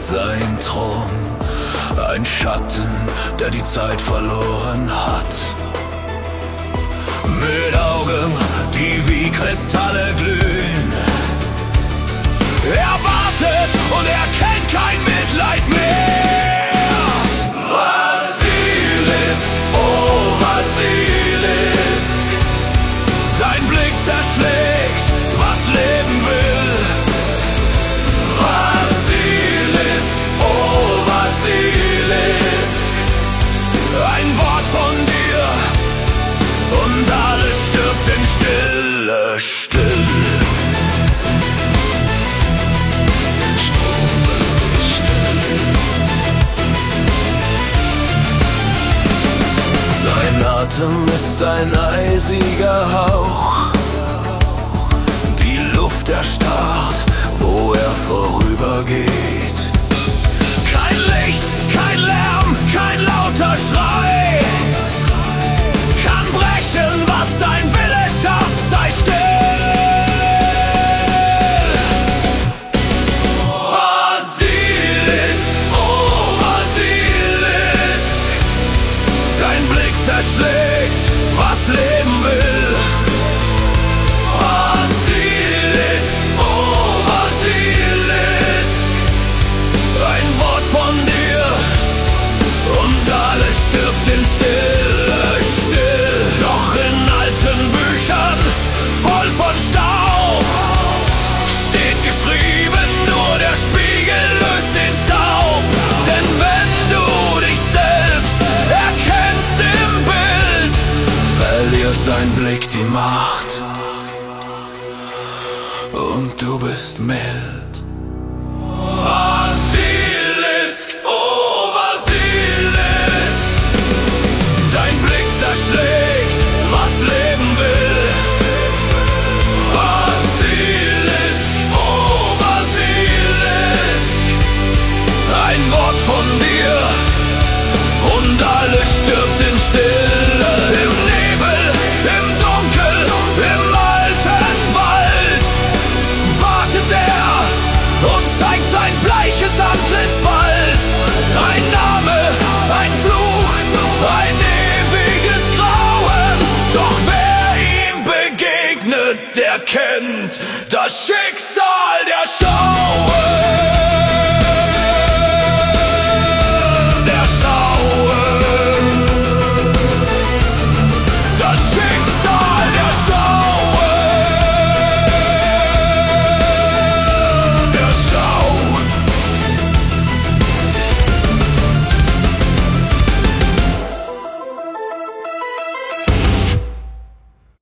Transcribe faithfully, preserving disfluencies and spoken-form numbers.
sein Thron, ein Schatten, der die Zeit verloren hat. Mit Augen, die wie Kristalle glühen. Er wartet und er kennt kein Mitleid mehr. Vasilisk, oh Vasilisk, dein Blick zerschlägt, was leben will. Vasilisk, oh Vasilisk, ein Wort von dir und alles stirbt in Stille, still. Sein Atem ist ein eisiger Hauch, die Luft erstarrt, wo er vorübergeht. Kein Licht, kein Lärm, kein lauter Schrei kann brechen, was sein Wille schafft, sei still. Vasilisk, oh Vasilisk, dein Blick zerschlägt, was leben will. Vasilisk, oh Vasilisk, ein Wort von dir und alles stirbt in Stille, still. Doch in alten Büchern, voll von Staub, steht geschrieben, nur der Spiegel löst den Zaub. Denn wenn du dich selbst erkennst im Bild, verliert dein Blick die Macht und du bist mild. Vasilisk, oh Vasilisk, dein Blick zerschlägt, was leben will. Vasilisk, oh Vasilisk, ein Wort von dir und alles stirbt in Stille. Im Nebel, im Dunkel, im alten Wald wartet er und zeigt sein bleiches Antlitz bald. Ein Name, ein Fluch, ein ewiges Grauen. Doch wer ihm begegnet, der kennt das Schicksal.